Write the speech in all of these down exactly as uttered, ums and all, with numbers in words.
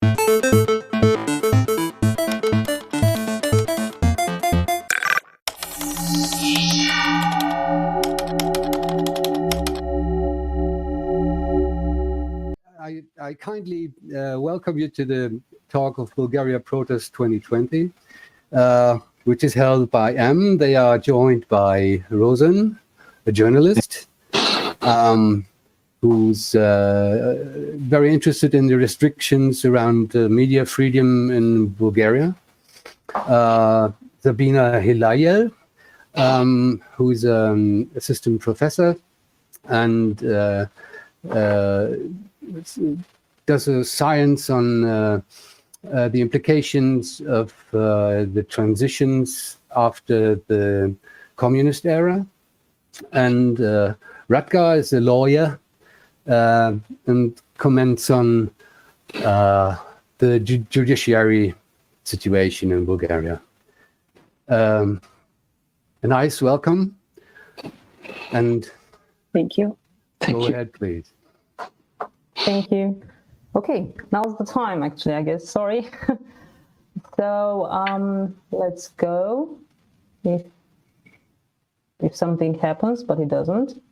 I, I kindly uh, welcome you to the talk of Bulgaria Protest twenty twenty, uh, which is held by M. They are joined by Rosen, a journalist, um, who's uh, very interested in the restrictions around uh, media freedom in Bulgaria. Uh, Zabina Hilayel, um, who's an assistant professor and uh, uh, does a science on uh, uh, the implications of uh, the transitions after the communist era. And uh, Radka is a lawyer uh, and comments on uh, the ju judiciary situation in Bulgaria. Um, a nice welcome. And thank you. Go Thank ahead, you. please. Thank you. Okay, now's the time, actually, I guess. Sorry. So um, let's go. If if something happens, but it doesn't.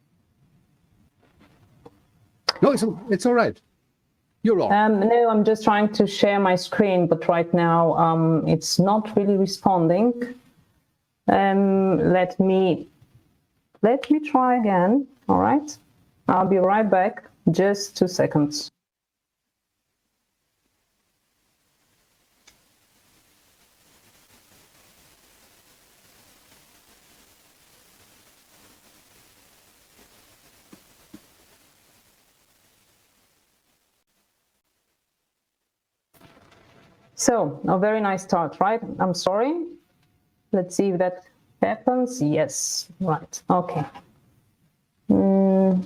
No, it's it's all right. You're on. Um, no, I'm just trying to share my screen, but right now um, it's not really responding. Um, let me let me try again. All right. I'll be right back. Just two seconds. So, a very nice start, right? I'm sorry. Let's see if that happens. Yes, right. Okay. Mm.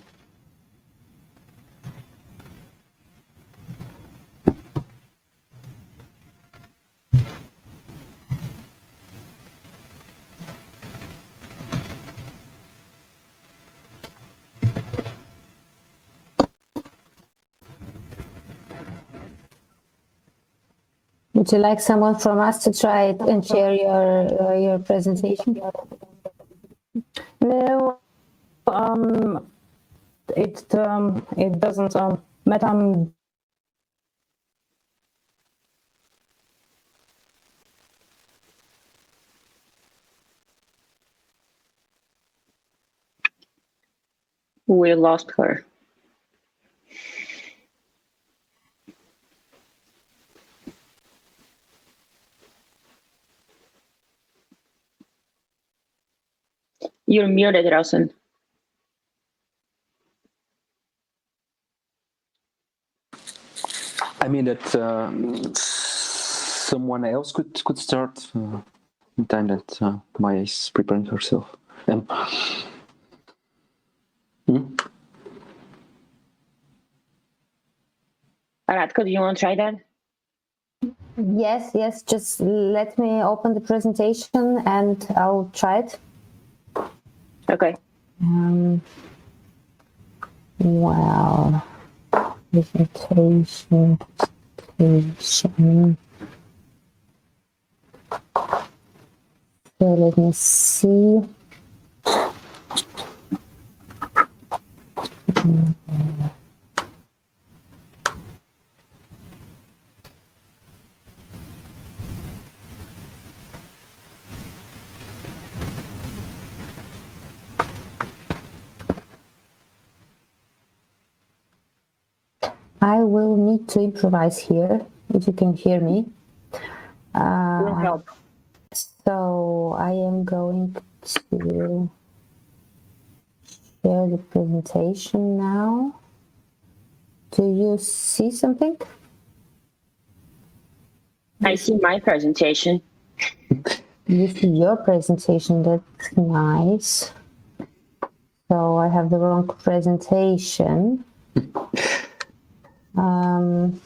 Would you like someone from us to try it and share your uh, your presentation? No, um, it um, it doesn't um, matter. We lost her. You're muted, Rosen. I mean that uh, someone else could could start. Uh, in time that uh, Maya is preparing herself. Um, hmm? Radka, do you want to try that? Yes, yes. Just let me open the presentation and I'll try it. Okay. Um, well, presentation, presentation. So let me see. I will need to improvise here, if you can hear me. Uh, Will help. So I am going to share the presentation now. Do you see something? I see my presentation. You see your presentation, that's nice. So I have the wrong presentation. Um,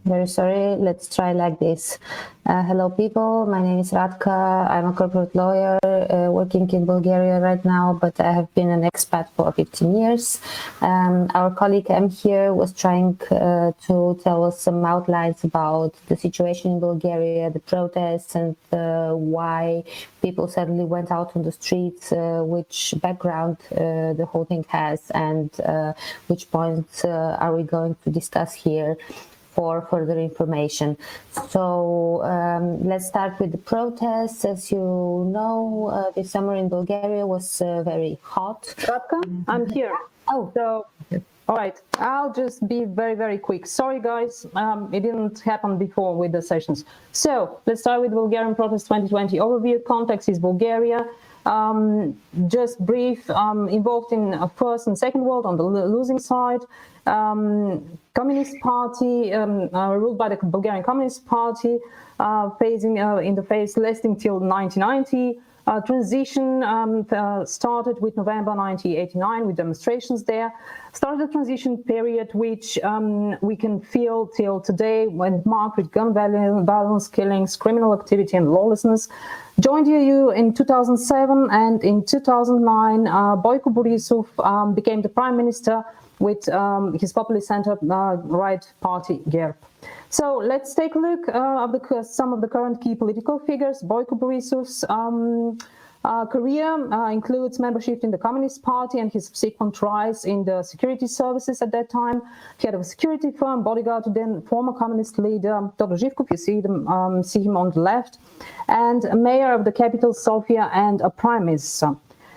very sorry. Let's try like this. Uh, hello, people. My name is Radka. I'm a corporate lawyer uh, working in Bulgaria right now, but I have been an expat for fifteen years. Um, our colleague M here was trying uh, to tell us some outlines about the situation in Bulgaria, the protests, and uh, why people suddenly went out on the streets, uh, which background uh, the whole thing has, and uh, which points uh, are we going to discuss here for further information. So um, let's start with the protests. As you know, uh, this summer in Bulgaria was uh, very hot. Radka, I'm here. Oh, So, all right, I'll just be very, very quick. Sorry, guys, um, it didn't happen before with the sessions. So let's start with Bulgarian Protest twenty twenty overview. Context is Bulgaria. Um, just brief, um, involved in uh, First and Second World on the lo- losing side. Um, Communist Party, um, uh, ruled by the Bulgarian Communist Party, uh, phasing uh, in the phase lasting till nineteen ninety. Uh, transition um, uh, started with November nineteen eighty-nine with demonstrations there. Started the transition period, which um, we can feel till today, when marked with gun violence, killings, criminal activity, and lawlessness. Joined E U in two thousand seven, and in two thousand nine, uh, Boyko Borisov um, became the prime minister with um, his populist center uh, right party GERB. So let's take a look uh, at the, some of the current key political figures. Boyko Borisov's um, uh, career uh, includes membership in the Communist Party and his subsequent rise in the security services at that time. Head of a security firm, bodyguard to then former communist leader Todor Zhivkov, you see, them, um, see him on the left, and mayor of the capital Sofia and a prime minister.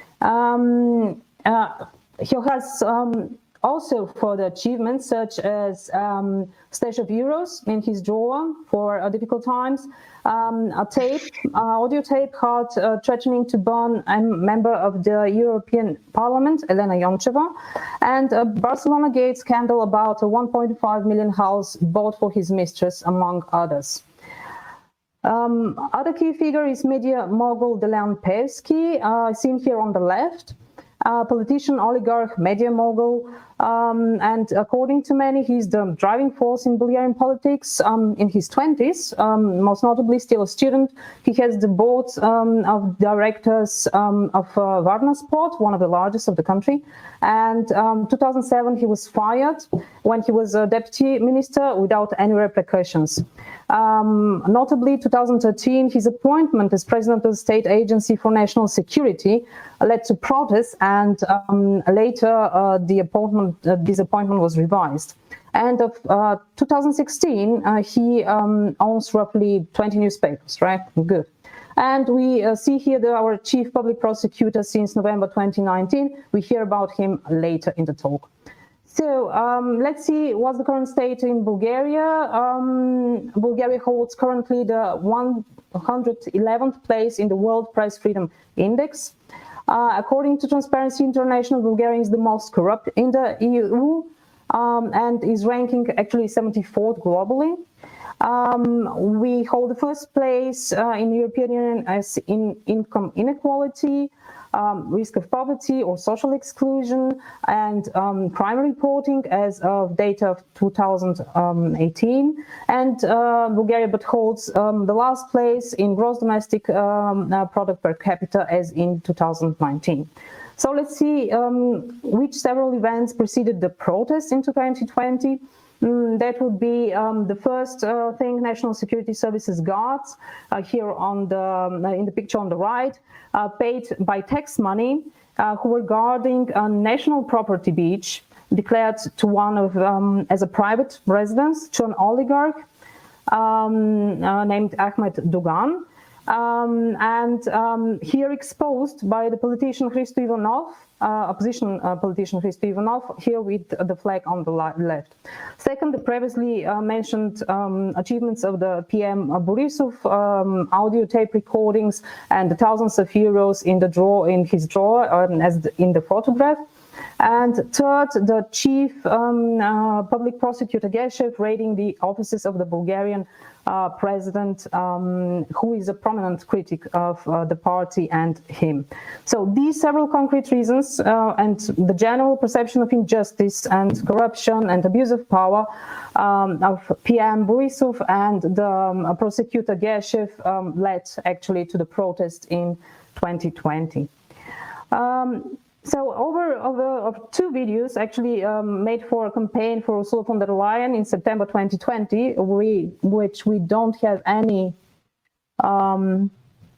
Um, uh, he has um, also further achievements, such as um, stash of euros in his drawer for uh, difficult times, um, a tape, uh, audio tape caught uh, threatening to burn a member of the European Parliament, Elena Yoncheva, and a Barcelona Gate scandal about a one point five million house bought for his mistress, among others. Um, other key figure is media mogul Delan Pevsky, uh, seen here on the left. Uh, politician, oligarch, media mogul, um, and according to many, he's the driving force in Bulgarian politics. Um, in his twenties, um, most notably still a student, he has the board um, of directors um, of uh, Varna Sport, one of the largest of the country. And um, two thousand seven, he was fired when he was a deputy minister without any repercussions. Um, notably, two thousand thirteen, his appointment as president of the State Agency for National Security led to protests, and um, later uh, the appointment, uh, this appointment was revised. And of uh, two thousand sixteen, uh, he um, owns roughly twenty newspapers, right? Good. And we uh, see here that our chief public prosecutor since November twenty nineteen. We hear about him later in the talk. So um, let's see what's the current state in Bulgaria. Um, Bulgaria holds currently the one hundred eleventh place in the World Press Freedom Index. Uh, according to Transparency International, Bulgaria is the most corrupt in the E U um, and is ranking actually seventy-fourth globally. Um, we hold the first place uh, in the European Union as in income inequality, um, risk of poverty or social exclusion, and um, crime reporting as of data of two thousand eighteen. And uh, Bulgaria but holds um, the last place in gross domestic um, uh, product per capita as in two thousand nineteen. So let's see um, which several events preceded the protest into twenty twenty. Mm, that would be um, the first uh, thing, National Security Services guards, uh, here on the um, in the picture on the right, uh, paid by tax money, uh, who were guarding a national property beach declared to one of um, as a private residence to an oligarch um, uh, named Ahmed Dugan, um, and um, here exposed by the politician Hristo Ivanov. Uh, opposition uh, politician Hristo Ivanov, here with the flag on the left. Second, the previously uh, mentioned um, achievements of the P M Borisov, um, audio tape recordings, and the thousands of euros in the drawer, in his drawer, um, as the, in the photograph. And third, the chief um, uh, public prosecutor Geshev raiding the offices of the Bulgarian uh, president, um, who is a prominent critic of uh, the party and him. So these several concrete reasons uh, and the general perception of injustice and corruption and abuse of power um, of P M Borisov and the um, prosecutor Geshev um, led actually to the protest in twenty twenty. Um, So over, over of two videos actually um, made for a campaign for Ursula von der Leyen in September twenty twenty, we, which we don't have any um,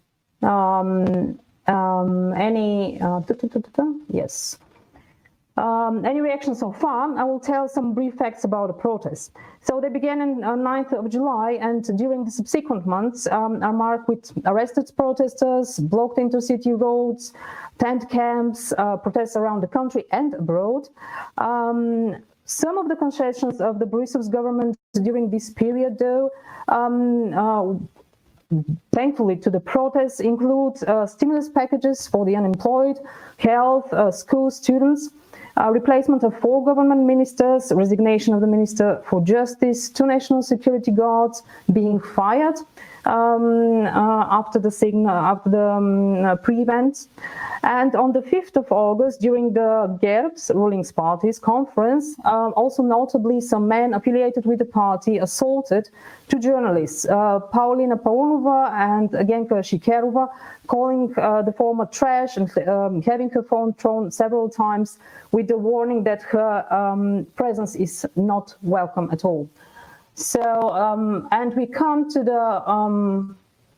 um, um, any uh, da, da, da, da, yes um, any reaction so far. I will tell some brief facts about the protest. So they began on uh, ninth of July, and during the subsequent months um, are marked with arrested protesters, blocked intercity roads, tent camps, uh, protests around the country and abroad. Um, some of the concessions of the Borisov's government during this period, though, um, uh, thankfully to the protests, include uh, stimulus packages for the unemployed, health, uh, school students, Uh, replacement of four government ministers, resignation of the Minister for Justice, two national security guards being fired um, uh, after the signal, after the um, uh, pre-events. And on the fifth of August, during the GERB's ruling party's conference, uh, also notably some men affiliated with the party assaulted two journalists, uh, Paulina Paunova and Genka Shikerova, calling uh, the former trash and um, having her phone thrown several times with the warning that her um, presence is not welcome at all. So, um, and we come to the um,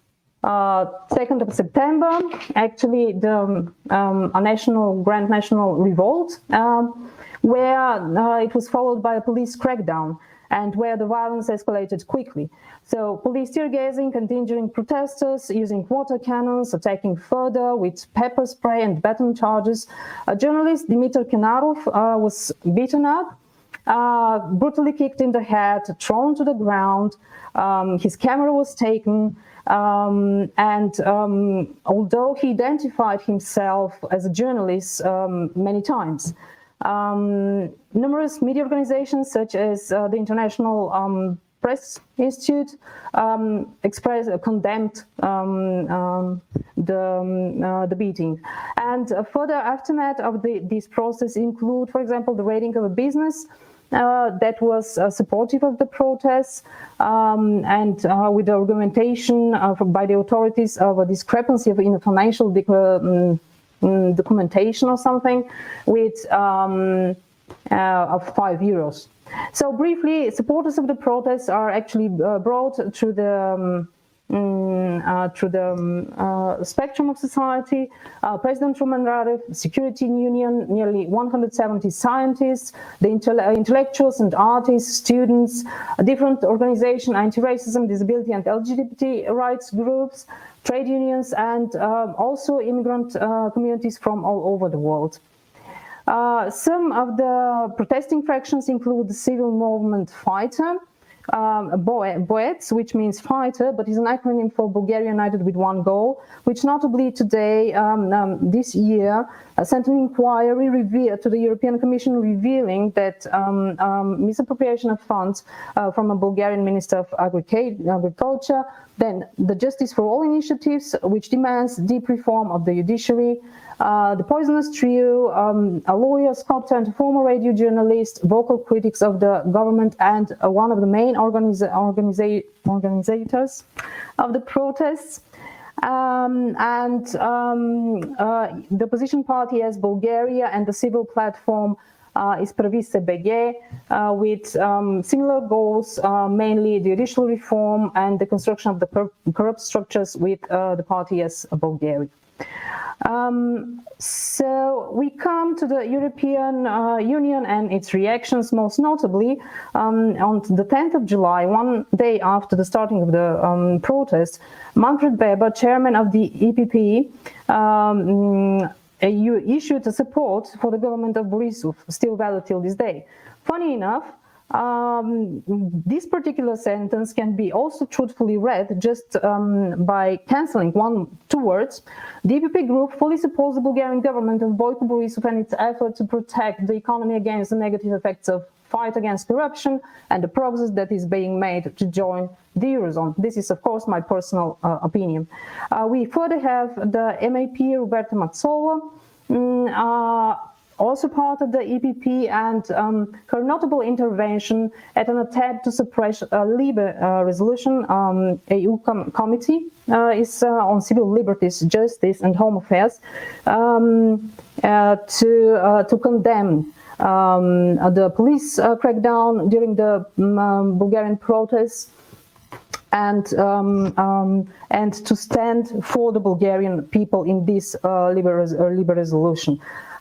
uh, second of September, actually the um, a national, grand national revolt, um, where uh, it was followed by a police crackdown and where the violence escalated quickly. So police tear gassing and injuring protesters, using water cannons, attacking further with pepper spray and baton charges. A journalist, Dmitry Kenarov, uh, was beaten up, uh, brutally kicked in the head, thrown to the ground. Um, his camera was taken. Um, and um, although he identified himself as a journalist um, many times, um, numerous media organizations such as uh, the International um, Press Institute um, expressed, uh, condemned um, um, the, um, uh, the beating. And uh, further aftermath of the, this process include, for example, the raiding of a business uh, that was uh, supportive of the protests um, and uh, with the argumentation uh, by the authorities of a discrepancy of, in a financial um, documentation or something with um, uh, of five euros. So briefly, supporters of the protests are actually uh, brought through the um, uh, through the um, uh, spectrum of society. Uh, President Rumen Radev, Security Union, nearly one hundred seventy scientists, the intell intellectuals and artists, students, different organizations, anti-racism, disability and L G B T rights groups, trade unions, and uh, also immigrant uh, communities from all over the world. Uh, some of the protesting fractions include the civil movement Fighter, um, BOETS, which means fighter, but is an acronym for Bulgaria United with One Goal, which notably today, um, um, this year, uh, sent an inquiry to the European Commission revealing that um, um, misappropriation of funds uh, from a Bulgarian Minister of Agriculture, then the Justice for All initiatives, which demands deep reform of the judiciary, Uh, the Poisonous Trio, um, a lawyer, sculptor, and a former radio journalist, vocal critics of the government, and uh, one of the main organiza organiza organizers of the protests. Um, and um, uh, the opposition party as Bulgaria and the civil platform uh, is Pravi se B G, uh, with um, similar goals, uh, mainly judicial reform and the construction of the cor corrupt structures with uh, the party as Bulgaria. Um, so we come to the European uh, Union and its reactions, most notably um, on the tenth of July, one day after the starting of the um, protest, Manfred Weber, chairman of the E P P, um, issued a support for the government of Borisov, still valid till this day. Funny enough, um, this particular sentence can be also truthfully read just um, by cancelling one, two words. The E P P group fully supports the Bulgarian government and Boyko Borisov and its effort to protect the economy against the negative effects of fight against corruption and the progress that is being made to join the Eurozone. This is, of course, my personal uh, opinion. Uh, we further have the M A P Roberta Metsola, mm, uh, also part of the E P P, and um, her notable intervention at an attempt to suppress a LIBE uh, resolution, um, E U com committee uh, is uh, on civil liberties, justice and home affairs, um, uh, to, uh, to condemn um, the police uh, crackdown during the um, Bulgarian protests, and um, um, and to stand for the Bulgarian people in this uh, LIBE, res uh, LIBE resolution.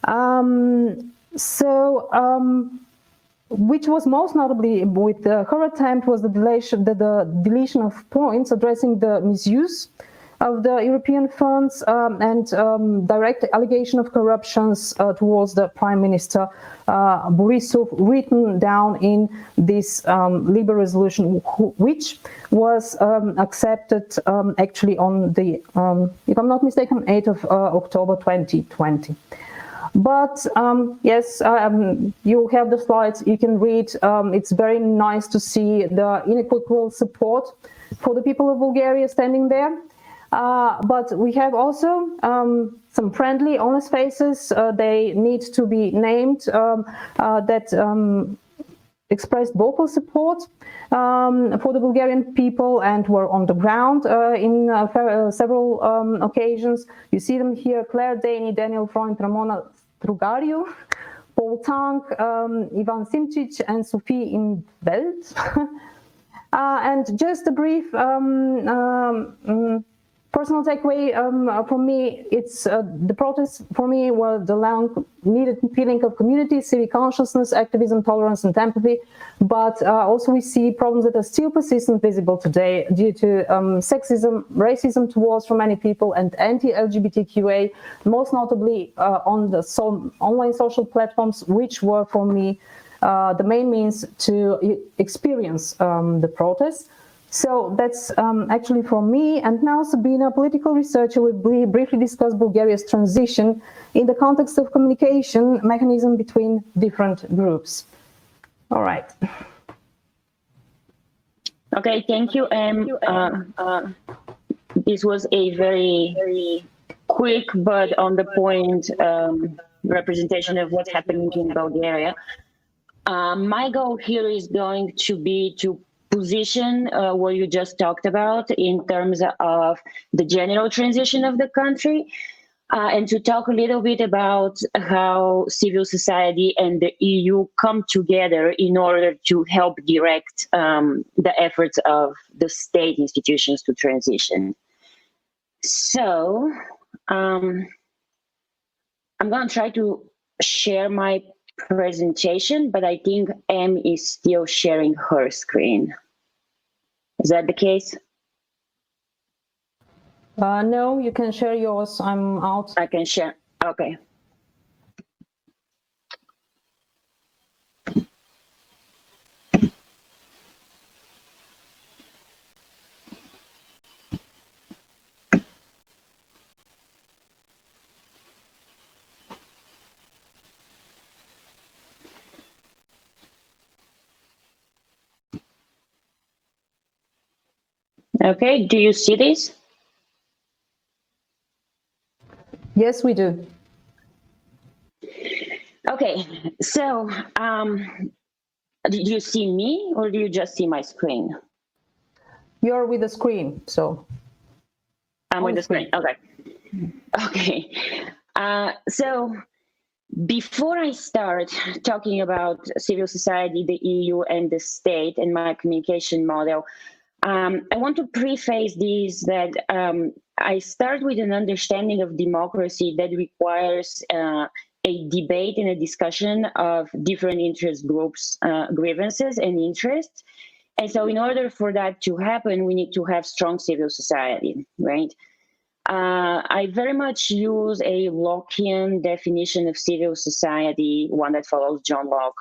Um, so, um, which was most notably with uh, her attempt was the deletion, the, the deletion of points addressing the misuse of the European funds um, and um, direct allegation of corruptions uh, towards the Prime Minister uh, Borisov, written down in this um, LIBE resolution, which was um, accepted um, actually on the, um, if I'm not mistaken, eighth of uh, October twenty twenty. But um, yes, um, you have the slides, you can read. Um, it's very nice to see the unequivocal support for the people of Bulgaria standing there. Uh, but we have also um, some friendly, honest faces. Uh, they need to be named um, uh, that um, expressed vocal support um, for the Bulgarian people and were on the ground uh, in uh, uh, several um, occasions. You see them here: Claire Daly, Daniel Freund, Ramona Strugariu, Paul Tang, um, Ivan Simčić, and Sophie Inveld. uh, and just a brief um, um, personal takeaway um, for me, it's uh, the protests for me were the long needed feeling of community, civic consciousness, activism, tolerance, and empathy. But uh, also we see problems that are still persistent, visible today due to um, sexism, racism towards for many people, and anti-L G B T Q A, most notably uh, on the so online social platforms, which were for me uh, the main means to experience um, the protests. So that's um, actually for me. And now Sabina, a political researcher, will briefly discuss Bulgaria's transition in the context of communication mechanism between different groups. All right. Okay, thank you. Um, uh, uh, this was a very, very quick but on the point um, representation of what's happening in Bulgaria. Uh, my goal here is going to be to position uh, what you just talked about in terms of the general transition of the country, uh, and to talk a little bit about how civil society and the E U come together in order to help direct um, the efforts of the state institutions to transition. So um, I'm going to try to share my presentation, but I think Em is still sharing her screen. Is that the case? Uh, no, you can share yours. I'm out. I can share. Okay. Okay, do you see this? Yes, we do. Okay, so um, did you see me or do you just see my screen? You're with the screen, so. I'm with the screen, okay. Okay, uh, so before I start talking about civil society, the E U and the state and my communication model, Um, I want to preface this that um, I start with an understanding of democracy that requires uh, a debate and a discussion of different interest groups, uh, grievances and interests. And so in order for that to happen, we need to have strong civil society, right? Uh, I very much use a Lockean definition of civil society, one that follows John Locke,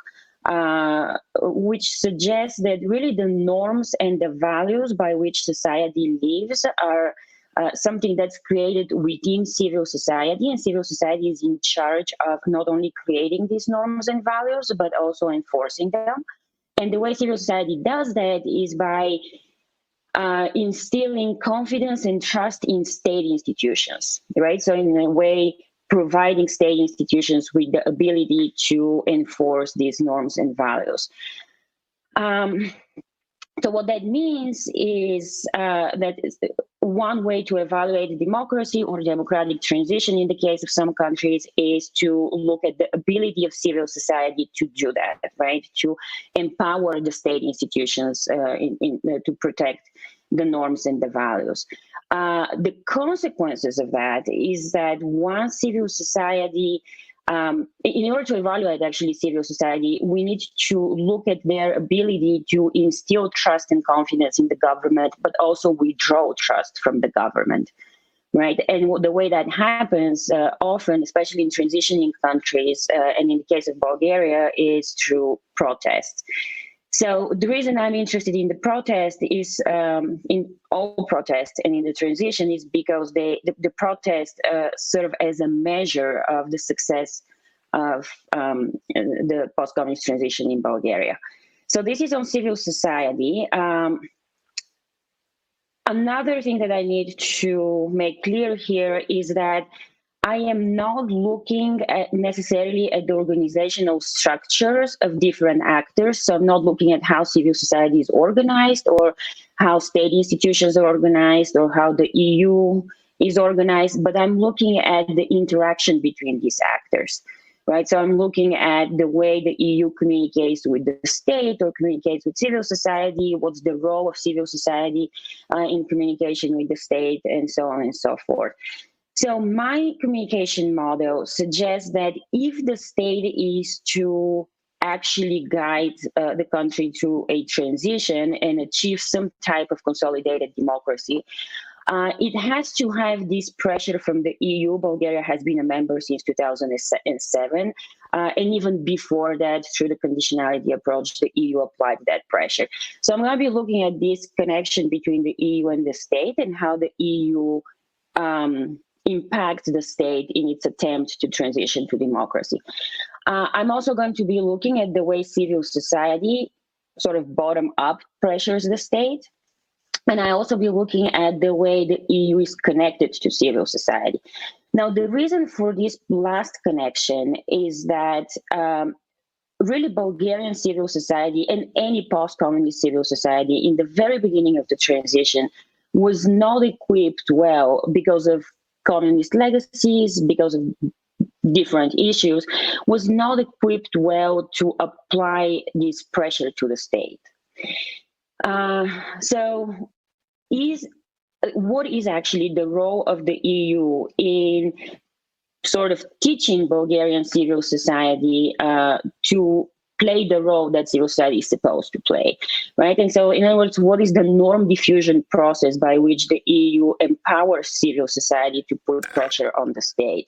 uh, which suggests that really the norms and the values by which society lives are uh, something that's created within civil society, and civil society is in charge of not only creating these norms and values, but also enforcing them. And the way civil society does that is by uh, instilling confidence and trust in state institutions, right? So in a way, providing state institutions with the ability to enforce these norms and values. Um, so what that means is uh, that one way to evaluate democracy or democratic transition in the case of some countries is to look at the ability of civil society to do that, right? To empower the state institutions uh, in, in, uh, to protect the norms and the values. Uh, the consequences of that is that once civil society, um, in order to evaluate actually civil society, we need to look at their ability to instill trust and confidence in the government, but also withdraw trust from the government, right? And the way that happens uh, often, especially in transitioning countries, uh, and in the case of Bulgaria, is through protests. So the reason I'm interested in the protest is um, in all protests and in the transition is because they, the, the protests uh, serve as a measure of the success of um, the post-communist transition in Bulgaria. So this is on civil society. Um, another thing that I need to make clear here is that I am not looking at necessarily at the organizational structures of different actors. So I'm not looking at how civil society is organized or how state institutions are organized or how the E U is organized, but I'm looking at the interaction between these actors, right? So I'm looking at the way the E U communicates with the state or communicates with civil society, what's the role of civil society uh, in communication with the state, and so on and so forth. So my communication model suggests that if the state is to actually guide uh, the country through a transition and achieve some type of consolidated democracy, uh, it has to have this pressure from the E U. Bulgaria has been a member since two thousand seven, uh, and even before that, through the conditionality approach, the E U applied that pressure. So I'm going to be looking at this connection between the E U and the state and how the E U um, impact the state in its attempt to transition to democracy. Uh, I'm also going to be looking at the way civil society sort of bottom-up pressures the state. And I also be looking at the way the E U is connected to civil society. Now, the reason for this last connection is that um, really Bulgarian civil society and any post-communist civil society in the very beginning of the transition was not equipped well because of communist legacies, because of different issues, was not equipped well to apply this pressure to the state. Uh, so is what is actually the role of the E U in sort of teaching Bulgarian civil society uh, to play the role that civil society is supposed to play, right? And so, in other words, what is the norm diffusion process by which the E U empowers civil society to put pressure on the state?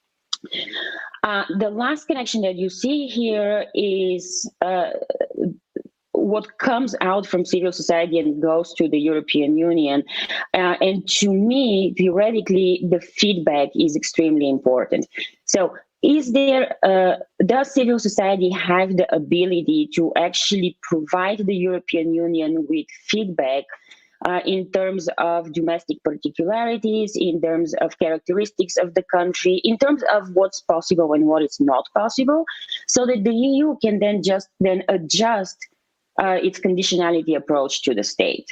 Uh, the last connection that you see here is uh, what comes out from civil society and goes to the European Union. Uh, and to me, theoretically, the feedback is extremely important. So is there, uh, does civil society have the ability to actually provide the European Union with feedback uh, in terms of domestic particularities, in terms of characteristics of the country, in terms of what's possible and what is not possible, so that the E U can then just then adjust Uh, its conditionality approach to the state.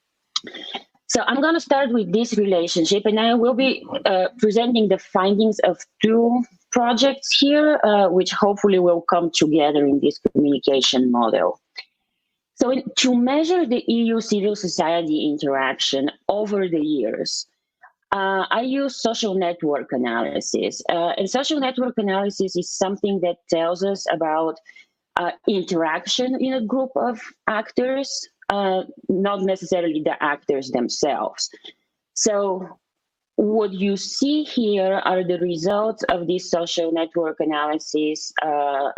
So I'm going to start with this relationship, and I will be uh, presenting the findings of two projects here, uh, which hopefully will come together in this communication model. So in, to measure the E U civil society interaction over the years, uh, I use social network analysis. Uh, and social network analysis is something that tells us about Uh, interaction in a group of actors, uh, not necessarily the actors themselves. So what you see here are the results of this social network analysis uh,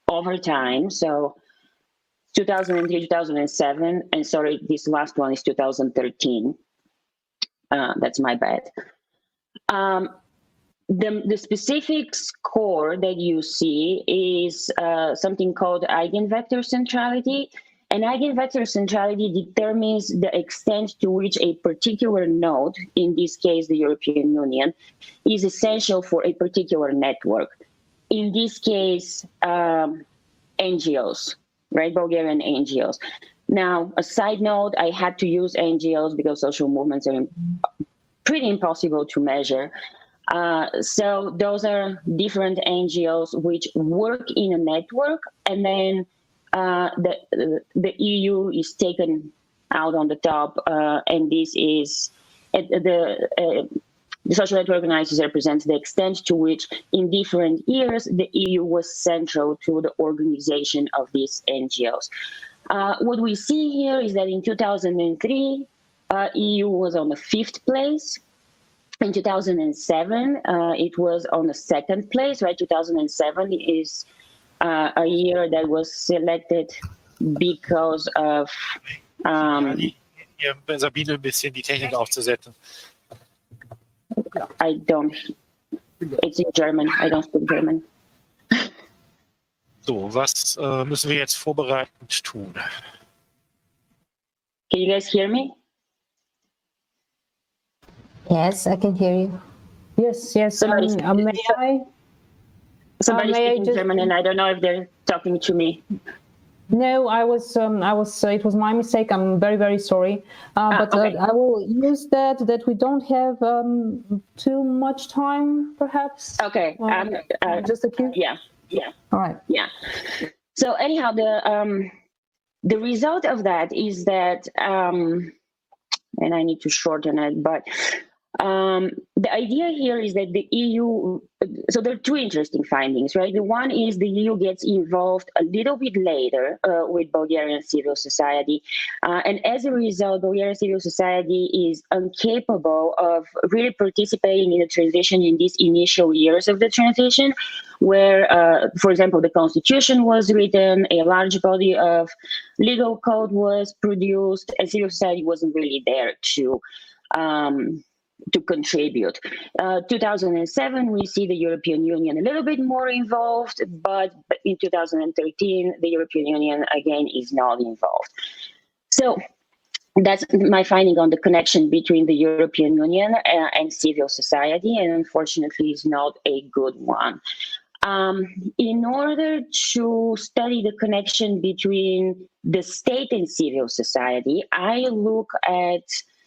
over time. So two thousand three, two thousand seven, and sorry, this last one is two thousand thirteen. Uh, that's my bad. Um, the, the specific score that you see is uh, something called eigenvector centrality. And eigenvector centrality determines the extent to which a particular node, in this case the European Union, is essential for a particular network. In this case, um, N G Os, right? Bulgarian N G Os. Now, a side note, I had to use N G Os because social movements are pretty impossible to measure. Uh, so those are different N G Os which work in a network, and then uh, the the E U is taken out on the top, uh, and this is at the uh, the social network analysis represents the extent to which, in different years, the E U was central to the organization of these N G Os. Uh, what we see here is that in two thousand three, uh, E U was on the fifth place. In two thousand seven, uh, it was on the second place, right? two thousand seven is uh, a year that was selected because of... Um, Hier bei Sabine ein bisschen die Technik aufzusetzen. I don't... It's in German. I don't speak German. So, was äh, müssen wir jetzt vorbereitend tun? Can you guys hear me? Yes, I can hear you. Yes, yes. Somebody- Um, uh, may I? Somebody's may I speaking just- German, and I don't know if they're talking to me. No, I was. Um, I was. Uh, it was my mistake. I'm very, very sorry. Uh, Ah, but okay. uh, I will use that. That we don't have um, too much time, perhaps. Okay. Uh, Um, uh, just a few. yeah, yeah. All right. Yeah. So anyhow, the um, the result of that is that, um, and I need to shorten it, but um, the idea here is that the E U. So there are two interesting findings, right? The one is the E U gets involved a little bit later uh, with Bulgarian civil society, uh, and as a result, Bulgarian civil society is incapable of really participating in the transition in these initial years of the transition, where, uh, for example, the constitution was written, a large body of legal code was produced, and civil society wasn't really there to um, to contribute. Uh, two thousand seven, we see the European Union a little bit more involved, but in two thousand thirteen, the European Union again is not involved. So that's my finding on the connection between the European Union uh, and civil society, and unfortunately is not a good one. Um, in order to study the connection between the state and civil society, I look at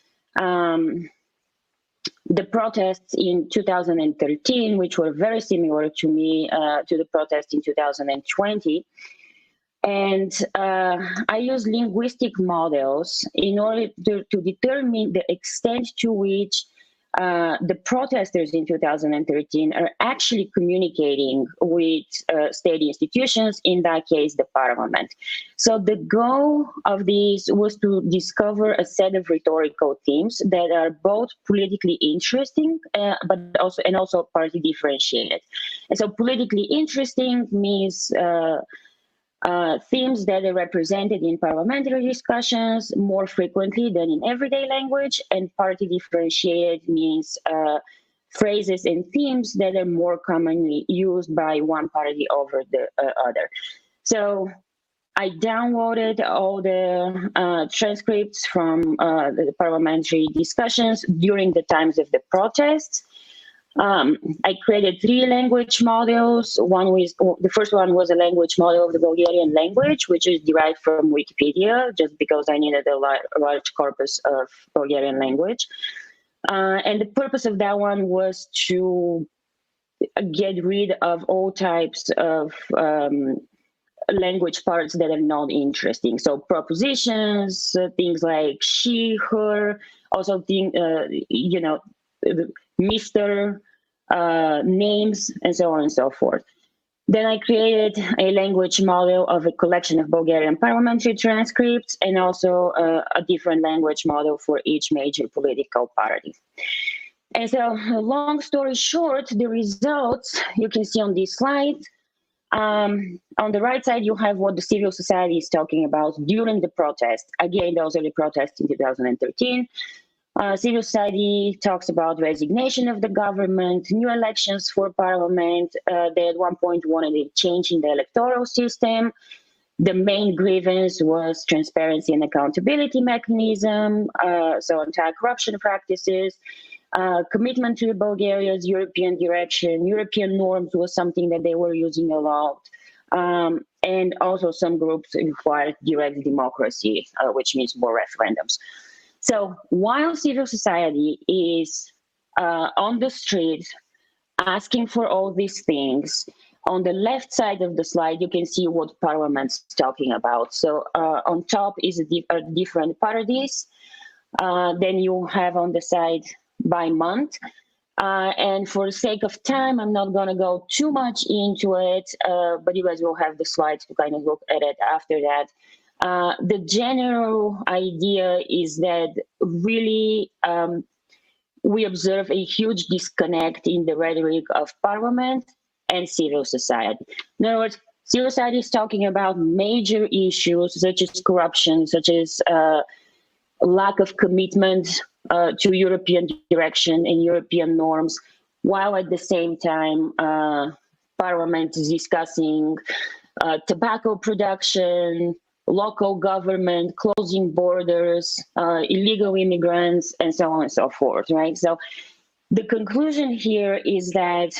um, the protests in two thousand thirteen, which were very similar to me, uh, to the protests in two thousand twenty. And uh, I use linguistic models in order to, to determine the extent to which uh, the protesters in two thousand thirteen are actually communicating with uh, state institutions, in that case, the parliament. So the goal of this was to discover a set of rhetorical themes that are both politically interesting, uh, but also and also party differentiated. And so politically interesting means uh, Uh, themes that are represented in parliamentary discussions more frequently than in everyday language, and party differentiated means uh, phrases and themes that are more commonly used by one party over the uh, other. So I downloaded all the uh, transcripts from uh, the parliamentary discussions during the times of the protests. Um, I created three language models. One was, the first one was a language model of the Bulgarian language, which is derived from Wikipedia, just because I needed a, lar a large corpus of Bulgarian language. Uh, and the purpose of that one was to get rid of all types of um, language parts that are not interesting. So propositions, uh, things like she, her, also thing, uh, you know, Mister Uh, names, and so on and so forth. Then I created a language model of a collection of Bulgarian parliamentary transcripts, and also uh, a different language model for each major political party. And so, long story short, the results you can see on this slide Um, on the right side, you have what the civil society is talking about during the protest. Again, those are the protests in two thousand thirteen. Uh, civil society talks about resignation of the government, new elections for parliament. Uh, they at one point wanted a change in the electoral system. The main grievance was transparency and accountability mechanism, uh, so anti-corruption practices. Uh, commitment to Bulgaria's European direction, European norms was something that they were using a lot. Um, and also some groups required direct democracy, uh, which means more referendums. So while civil society is uh, on the streets asking for all these things, on the left side of the slide, you can see what Parliament's talking about. So uh, on top is a, di a different parties. Uh, then you have on the side by month. Uh, and for the sake of time, I'm not going to go too much into it, uh, but you guys will have the slides to kind of look at it after that. Uh, the general idea is that really um, we observe a huge disconnect in the rhetoric of Parliament and civil society. In other words, civil society is talking about major issues such as corruption, such as uh, lack of commitment uh, to European direction and European norms, while at the same time, uh, Parliament is discussing uh, tobacco production, local government, closing borders, uh, illegal immigrants, and so on and so forth, right? So the conclusion here is that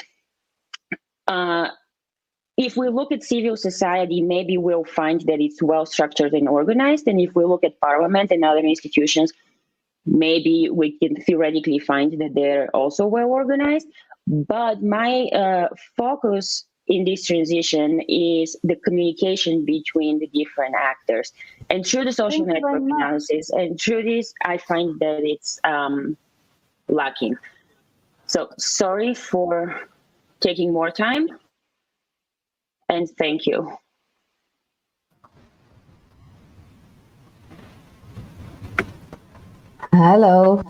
uh, if we look at civil society, maybe we'll find that it's well structured and organized. And if we look at Parliament and other institutions, maybe we can theoretically find that they're also well organized. But my uh, focus in this transition is the communication between the different actors. And through the social Thank you very network much. analysis, and through this, I find that it's um, lacking. So sorry for taking more time. And thank you. Hello.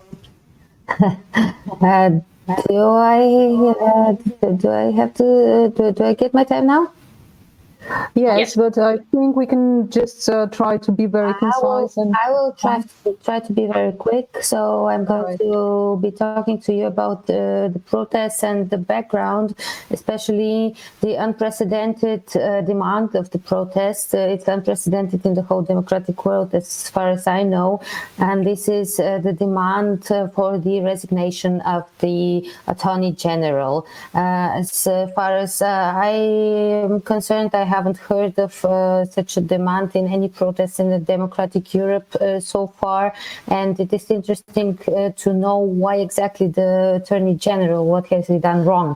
uh, do I uh, do I have to do, do I get my time now? Yes, Yes. but I think we can just uh, try to be very I will, concise. And I will try to, try to be very quick. So I'm going Right. to be talking to you about the, the protests and the background, especially the unprecedented uh, demand of the protests. Uh, it's unprecedented in the whole democratic world, as far as I know. And this is uh, the demand uh, for the resignation of the Attorney General. Uh, as uh, far as uh, I am concerned, I haven't heard of uh, such a demand in any protest in the democratic Europe uh, so far, and it is interesting uh, to know why exactly the Attorney General, what has he done wrong.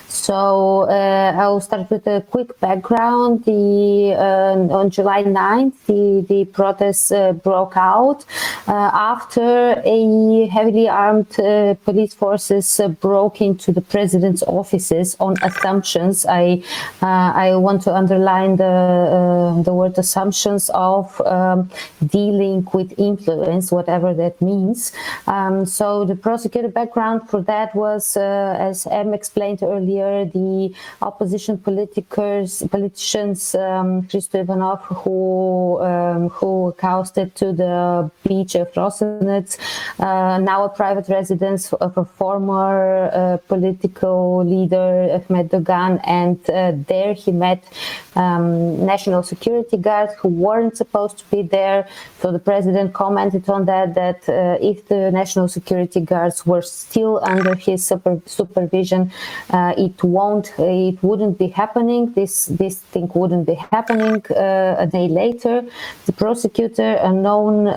So uh, I'll start with a quick background. The uh, on July ninth, the, the protests uh, broke out uh, after a heavily armed uh, police forces uh, broke into the president's offices on assumptions. I uh, I want to underline the uh, the word assumptions of um, dealing with influence, whatever that means. Um, so the prosecutor background for that was, uh, as Em explained earlier, the opposition politicers, politicians, um, Christo Ivanov, who um, who coasted to the beach of Rosenetz, uh, now a private residence of a former uh, political leader, Ahmed Dogan, and uh, there he met um, national security guards who weren't supposed to be there. So the president commented on that, that uh, if the national security guards were still under his super, supervision, uh, it won't, it wouldn't be happening. This this thing wouldn't be happening. Uh, a day later, the prosecutor, a known,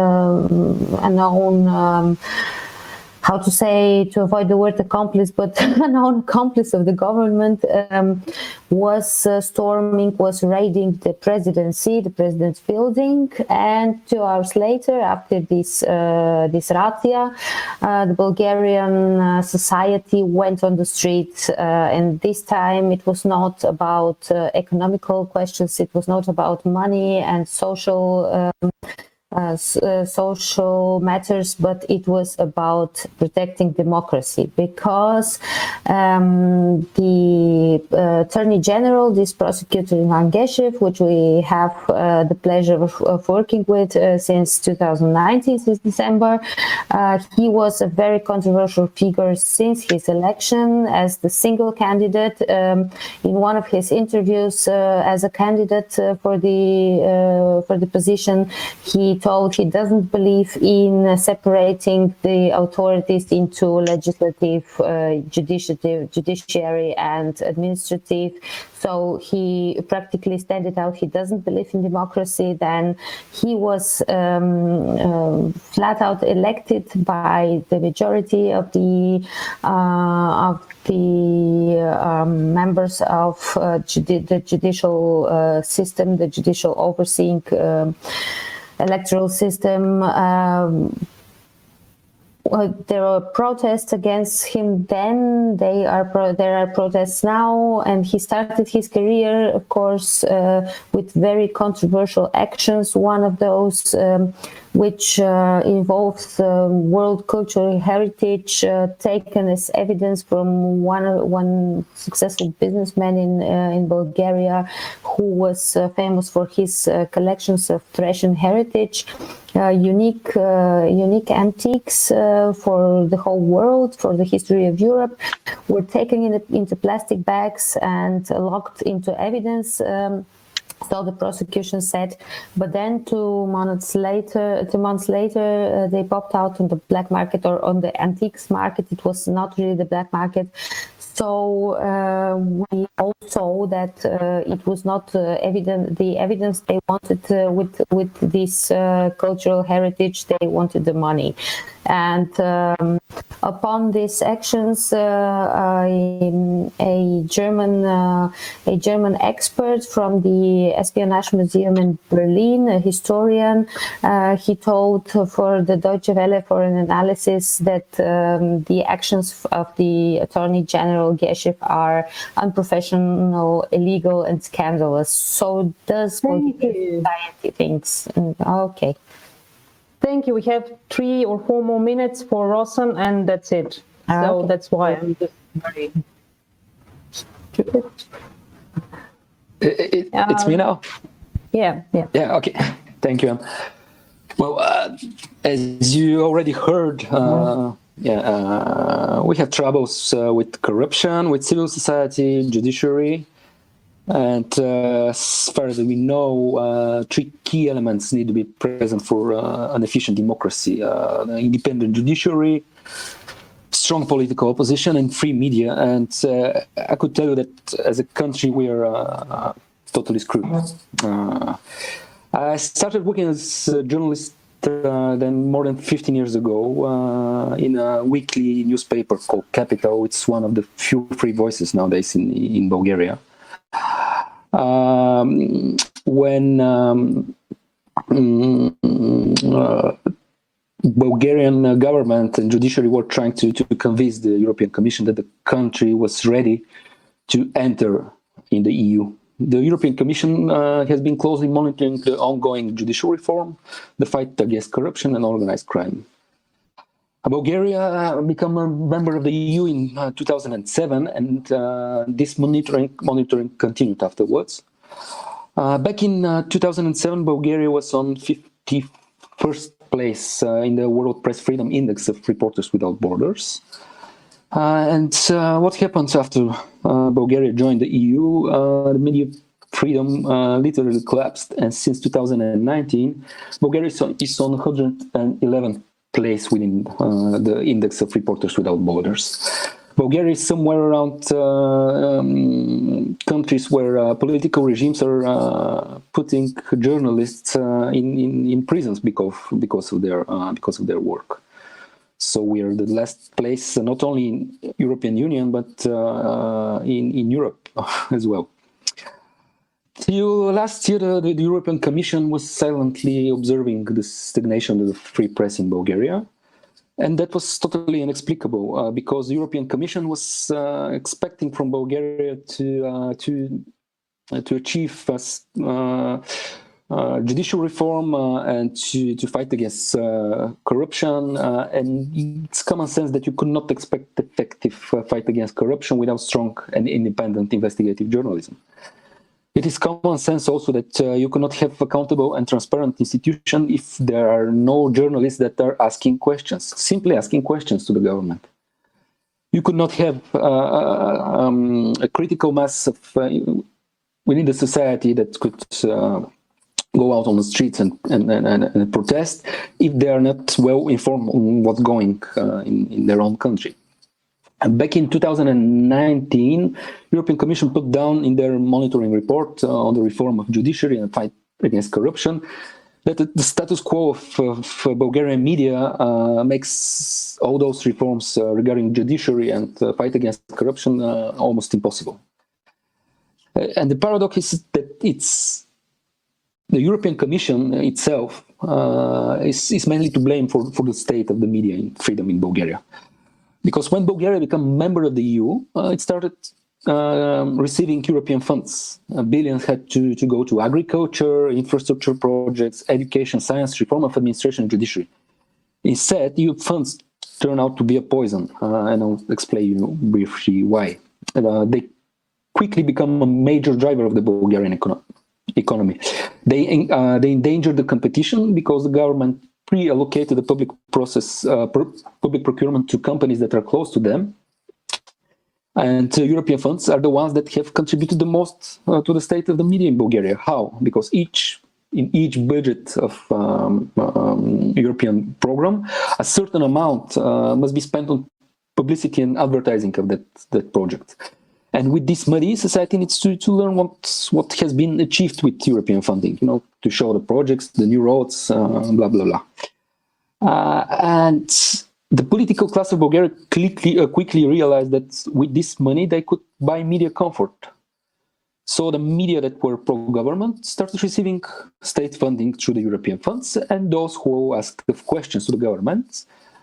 um, a known. Um, how to say, to avoid the word accomplice, but a known accomplice of the government, um, was uh, storming, was raiding the presidency, the president's building. And two hours later, after this uh, this razzia, uh, the Bulgarian uh, society went on the streets. Uh, and this time it was not about uh, economical questions, it was not about money and social um, uh, s- uh, social matters, but it was about protecting democracy, because um, the uh, Attorney General, this prosecutor Ivan Geshev, which we have uh, the pleasure of, of working with uh, since two thousand nineteen, since December, uh, he was a very controversial figure since his election as the single candidate. Um, in one of his interviews uh, as a candidate uh, for the uh, for the position, he told he doesn't believe in uh, separating the authorities into legislative, uh, judiciative, judiciary, and administrative. So he practically stated out he doesn't believe in democracy. Then he was um, uh, flat out elected by the majority of the uh, of the um, members of uh, judi- the judicial uh, system, the judicial overseeing um, electoral system. Um, Well, there are protests against him then. They are pro- there are protests now, and he started his career, of course, uh, with very controversial actions. One of those, um, which uh, involves uh, world cultural heritage, uh, taken as evidence from one one successful businessman in uh, in Bulgaria, who was uh, famous for his uh, collections of Thracian heritage. Uh, unique, uh, unique antiques uh, for the whole world, for the history of Europe, were taken in, into plastic bags and uh, locked into evidence. Um, So the prosecution said, but then two months later, two months later, uh, they popped out on the black market or on the antiques market. It was not really the black market. So uh, we all saw that uh, it was not uh, evident. The evidence they wanted uh, with with this uh, cultural heritage, they wanted the money. And um, upon these actions, uh, a, a German uh, a German expert from the Espionage Museum in Berlin, a historian, uh, he told for the Deutsche Welle for an analysis that um, the actions of the Attorney General Geshev are unprofessional, illegal, and scandalous. So does Thank you. society thinks? Okay. Thank you. We have three or four more minutes for Rosen, and that's it. Ah, so okay. that's why I'm just very stupid. It, it, it's me now. Yeah, yeah. Yeah, okay. Thank you. Em. Well, uh, as you already heard, uh, yeah, uh, we have troubles uh, with corruption, with civil society, judiciary, and uh, as far as we know, uh, three key elements need to be present for uh, an efficient democracy: uh, an independent judiciary, strong political opposition, and free media. And uh, I could tell you that as a country, we are uh, totally screwed. Uh, I started working as a journalist uh, then more than fifteen years ago uh, in a weekly newspaper called Capital. It's one of the few free voices nowadays in, in Bulgaria. Um, when um, uh, Bulgarian government and judiciary were trying to, to convince the European Commission that the country was ready to enter in the E U. The European Commission uh, has been closely monitoring the ongoing judicial reform, the fight against corruption and organized crime. Bulgaria became a member of the E U in uh, two thousand seven, and uh, this monitoring monitoring continued afterwards. Uh, back in uh, two thousand seven, Bulgaria was on fifty-first place uh, in the World Press Freedom Index of Reporters Without Borders. Uh, and uh, what happens after uh, Bulgaria joined the E U? Uh, the media freedom uh, literally collapsed, and since two thousand nineteen, Bulgaria is on, is on one hundred eleventh place within uh, the Index of Reporters Without Borders. Bulgaria is somewhere around uh, um, countries where uh, political regimes are uh, putting journalists uh, in, in in prisons because because of their uh, because of their work. So we are the last place, uh, not only in European Union, but uh, in, in Europe as well. Till last year, the, the European Commission was silently observing the stagnation of the free press in Bulgaria. And that was totally inexplicable uh, because the European Commission was uh, expecting from Bulgaria to, uh, to, uh, to achieve uh, uh, judicial reform uh, and to, to fight against uh, corruption. Uh, and it's common sense that you could not expect effective uh, fight against corruption without strong and independent investigative journalism. It is common sense also that uh, you cannot have accountable and transparent institution if there are no journalists that are asking questions, simply asking questions to the government. You could not have uh, um, a critical mass of, uh, within the society that could uh, go out on the streets and, and, and, and protest if they are not well informed on what's going uh, in, in their own country. And back in two thousand nineteen, European Commission put down in their monitoring report uh, on the reform of judiciary and fight against corruption that the status quo of, of Bulgarian media uh, makes all those reforms uh, regarding judiciary and uh, fight against corruption uh, almost impossible. Uh, and the paradox is that it's the European Commission itself uh, is, is mainly to blame for, for the state of the media in freedom in Bulgaria. Because when Bulgaria became a member of the E U, uh, it started uh, receiving European funds. Uh, billions had to, to go to agriculture, infrastructure projects, education, science, reform of administration and judiciary. Instead, E U funds turned out to be a poison, uh, and I'll explain you briefly why. Uh, they quickly become a major driver of the Bulgarian econo economy. They, uh, they endangered the competition because the government pre-allocated the public process, uh, pro public procurement to companies that are close to them. And uh, European funds are the ones that have contributed the most uh, to the state of the media in Bulgaria. How? Because each in each budget of um, um, European program, a certain amount uh, must be spent on publicity and advertising of that, that project. And with this money, society needs to, to learn what, what has been achieved with European funding, you know, to show the projects, the new roads, uh, blah, blah, blah. Uh, and the political class of Bulgaria quickly, uh, quickly realized that with this money, they could buy media comfort. So the media that were pro-government started receiving state funding through the European funds, and those who asked questions to the government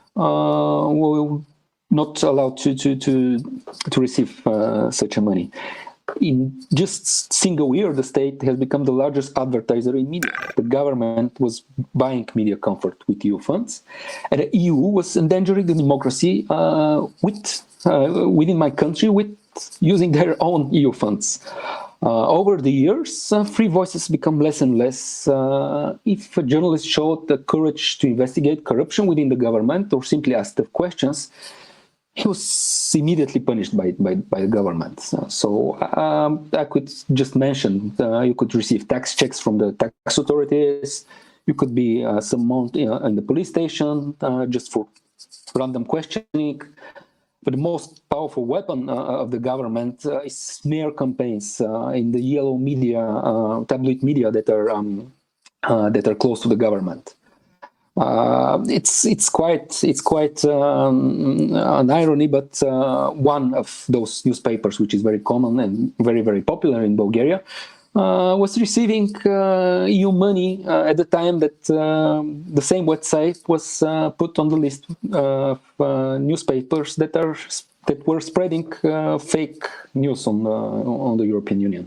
uh, will not allowed to to to, to receive uh, such a money. In just single year, the state has become the largest advertiser in media. The government was buying media comfort with E U funds, and the E U was endangering the democracy uh, with uh, within my country with using their own E U funds. Uh, over the years, uh, free voices become less and less. Uh, if a journalist showed the courage to investigate corruption within the government or simply asked the questions, he was immediately punished by, by, by the government. Uh, so um, I could just mention, uh, you could receive tax checks from the tax authorities, you could be uh, summoned you know, in the police station uh, just for random questioning. But the most powerful weapon uh, of the government uh, is smear campaigns uh, in the yellow media, uh, tabloid media that are, um, uh, that are close to the government. Uh, it's it's quite it's quite um, an irony, but uh, one of those newspapers, which is very common and very very popular in Bulgaria, uh, was receiving uh, E U money uh, at the time that uh, the same website was uh, put on the list of uh, newspapers that are that were spreading uh, fake news on uh, on the European Union.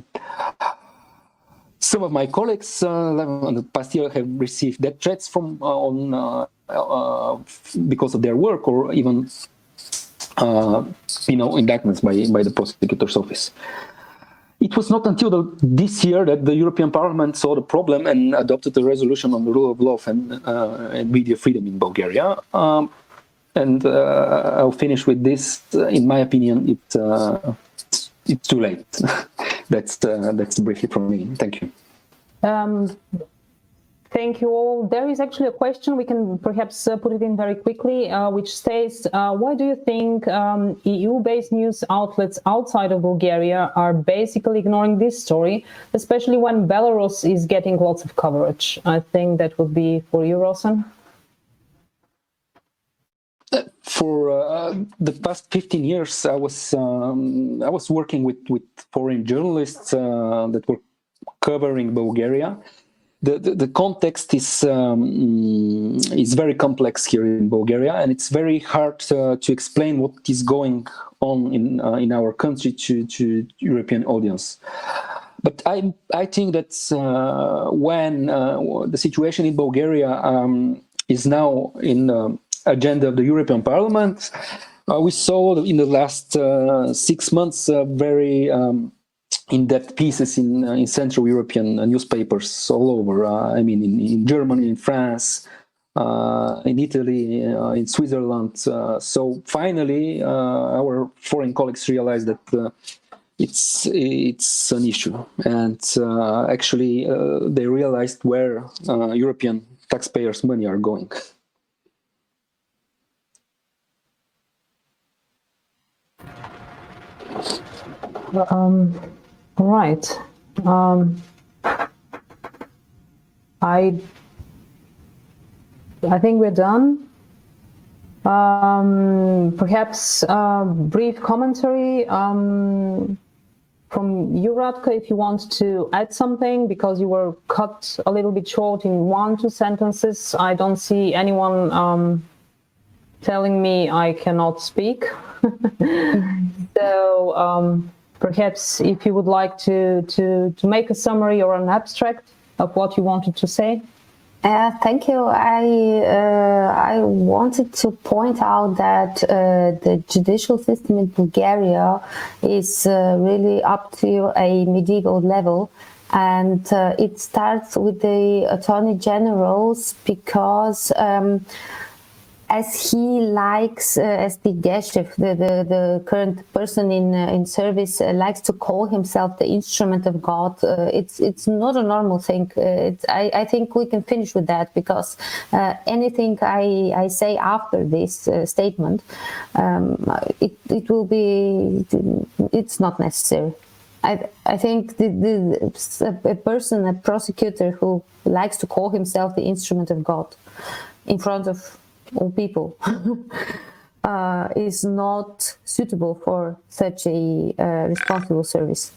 Some of my colleagues uh, in the past year have received death threats from uh, on uh, uh, because of their work, or even uh, you know indictments by by the prosecutor's office. It was not until the, this year that the European Parliament saw the problem and adopted a resolution on the rule of law and, uh, and media freedom in Bulgaria. Um, and uh, I'll finish with this. In my opinion, it uh, it's too late. That's uh, that's briefly from me. Thank you. Um, thank you all. There is actually a question. We can perhaps uh, put it in very quickly, uh, which states, uh, why do you think um, E U-based news outlets outside of Bulgaria are basically ignoring this story, especially when Belarus is getting lots of coverage? I think that would be for you, Rosen. For uh, the past fifteen years, I was um, I was working with with foreign journalists uh, that were covering Bulgaria. The the, the context is um, is very complex here in Bulgaria, and it's very hard uh, to explain what is going on in uh, in our country to to European audience. but I I think that uh, when uh, the situation in Bulgaria um, is now in the agenda of the European Parliament, uh, we saw in the last uh, six months uh, very um, in-depth pieces in uh, in Central European uh, newspapers all over. Uh, I mean, in, in Germany, in France, uh, in Italy, uh, in Switzerland. Uh, so finally, uh, our foreign colleagues realized that uh, it's it's an issue, and uh, actually uh, they realized where uh, European taxpayers' money are going. Um, right. Um, I I think we're done. Um, perhaps a brief commentary um, from you, Radka, if you want to add something, because you were cut a little bit short in one, two sentences. I don't see anyone um, telling me I cannot speak. So um, perhaps if you would like to, to, to make a summary or an abstract of what you wanted to say. Uh, thank you. I uh, I wanted to point out that uh, the judicial system in Bulgaria is uh, really up to a medieval level, and uh, it starts with the attorney generals because. Um, As he likes, uh, as the Geshef, the, the, the current person in uh, in service, uh, likes to call himself the instrument of God, uh, it's it's not a normal thing. Uh, it's, I, I think we can finish with that, because uh, anything I, I say after this uh, statement, um, it, it will be, it's not necessary. I, I think the, the, a person, a prosecutor who likes to call himself the instrument of God in front of all people uh, is not suitable for such a uh, responsible service.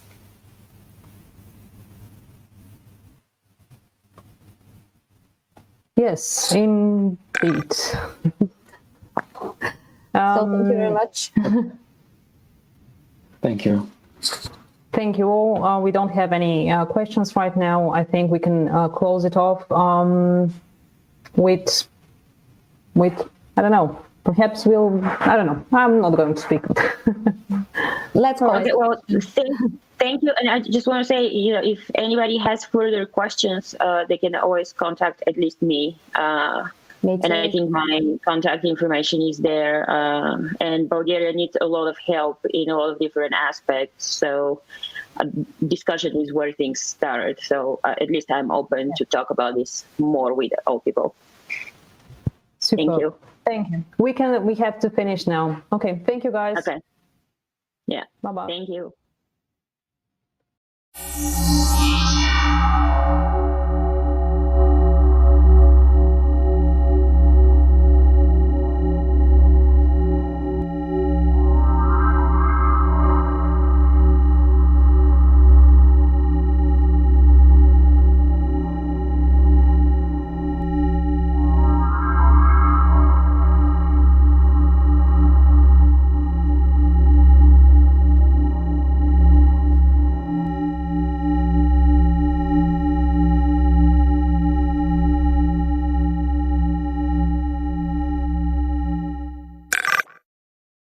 Yes, indeed. So thank you very much. Thank you. Thank you all. Uh, we don't have any uh, questions right now. I think we can uh, close it off um, with, with, I don't know, perhaps we'll, I don't know, I'm not going to speak. Let's go. Okay, well, thank, thank you. And I just want to say, you know, if anybody has further questions, uh, they can always contact at least me. Uh, Me and I too. think my contact information is there. Um, and Bulgaria needs a lot of help in a lot of different aspects. So a discussion is where things start. So uh, at least I'm open to talk about this more with all people. Super. Thank you. Thank you. We can, we have to finish now. Okay. Thank you, guys. Okay. Yeah. Bye-bye. Thank you.